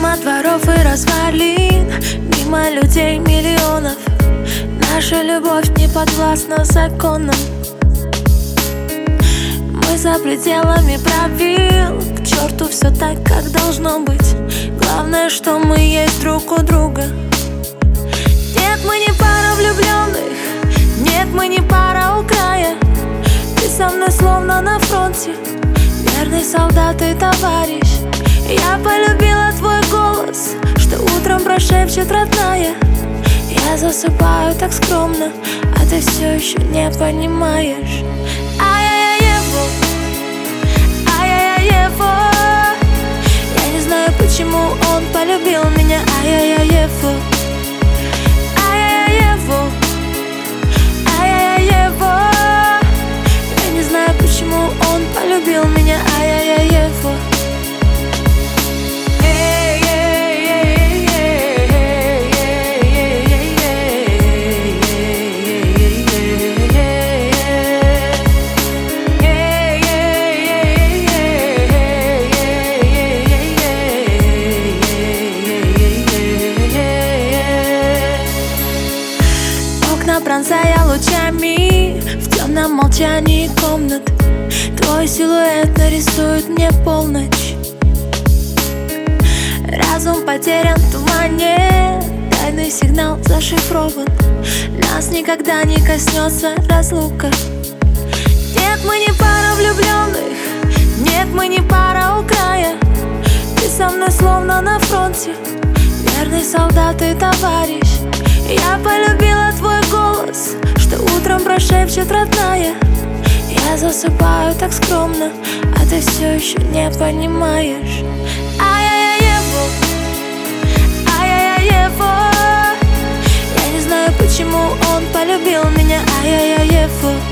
Мимо дворов и развалин, мимо людей миллионов. Наша любовь не подвластна законам. Мы за пределами правил, к черту все так, как должно быть. Главное, что мы есть друг у друга. Нет, мы не пара влюбленных, нет, мы не пара у края. Ты со мной словно на фронте, верный солдат и товарищ. Я полюбила твой голос, что утром прошепчет родная. Я засыпаю так скромно, а ты все еще не понимаешь. Ай-яй-яй-ево, ай-яй-яй-ево. Я не знаю, почему он полюбил меня. Ай-яй-яй-ево, ай-яй-яй-ево, ай-яй-яй-ево. Я не знаю, почему он полюбил меня. Ай-яй-яй-ево. Пронзая лучами в темном молчании комнат, твой силуэт нарисует мне полночь. Разум потерян в тумане, тайный сигнал зашифрован. Нас никогда не коснется разлука. Нет, мы не пара влюбленных, нет, мы не пара у края. Ты со мной словно на фронте, верный солдат и товарищ. Я полюбила твой голос, что утром прошепчет родная. Я засыпаю так скромно, а ты все еще не понимаешь. Ай-яй-яй-ево, ай-яй-яй-ево. Я не знаю, почему он полюбил меня. Ай-яй-яй-ево.